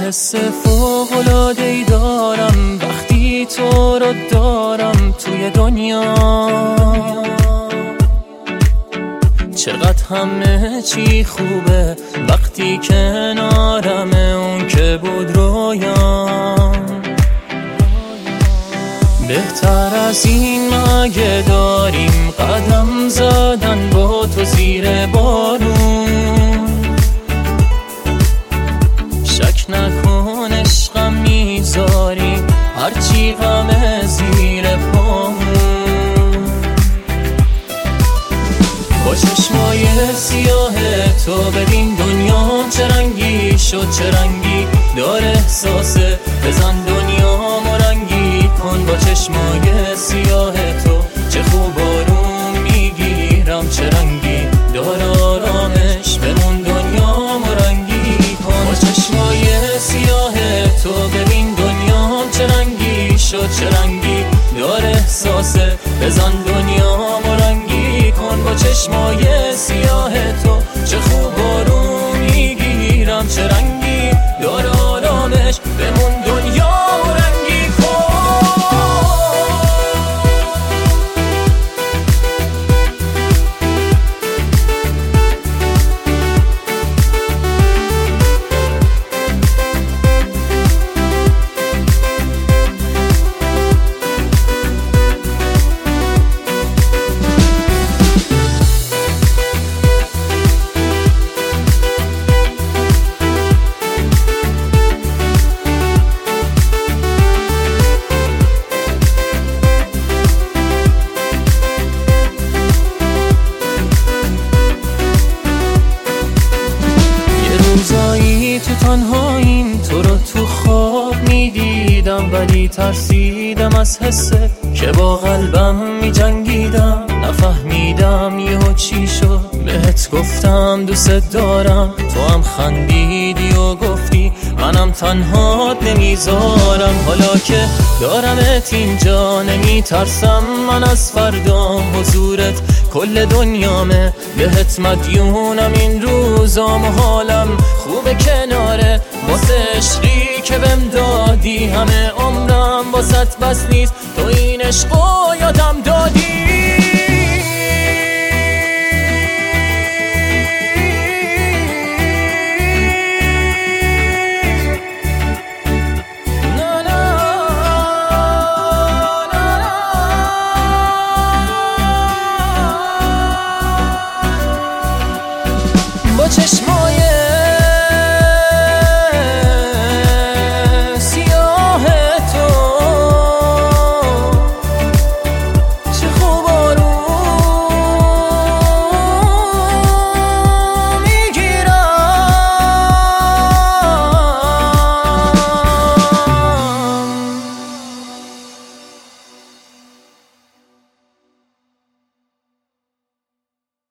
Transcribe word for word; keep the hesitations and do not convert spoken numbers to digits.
حس فوق‌العاده‌ای دارم وقتی تو رو دارم توی دنیا. چقدر همه چی خوبه وقتی کنارمه، اون که بود رویام. بهتر از این مگه داریم قدم زدن با تو زیر بارون. شک نکن عشقم میذاری هرچی غمه زیر پامون. با چشمای سیاه تو ببین دنیا چه رنگی شد، چه رنگی داره احساسه. بزن دنیا رنگی کن با چشمای سیاه تو. چه خوب آروم میگیرم، چه رنگی داره آرامش. بمون دنیا رنگی کن با چشمای سیاه تو ببین دنیا چه رنگی شد، چه رنگی داره احساسه. بزن دنیا رنگی کن با چشمای سیاه تو. چه خوب آروم میگیرم، چه رنگی داره آرامش. بمون دنیا رنگی کن. تو تنهاییم تو رو تو خواب میدیدم، ولی ترسیدم از حسه که با قلبم میجنگیدم. نفهمیدم یهو چی شد، بهت گفتم دوست دارم، تو هم خندیدی و گفتی منم تنهات نمیذارم. حالا که دارمت اینجا نمیترسم من از فردا، حضورت کل دنیامه. بهت مدیونم این روزام و حالم خوبه کناره. واسه عشقی که بهم دادی همه عمرم واسط بس نیست، تو این عشقو یادم دادی.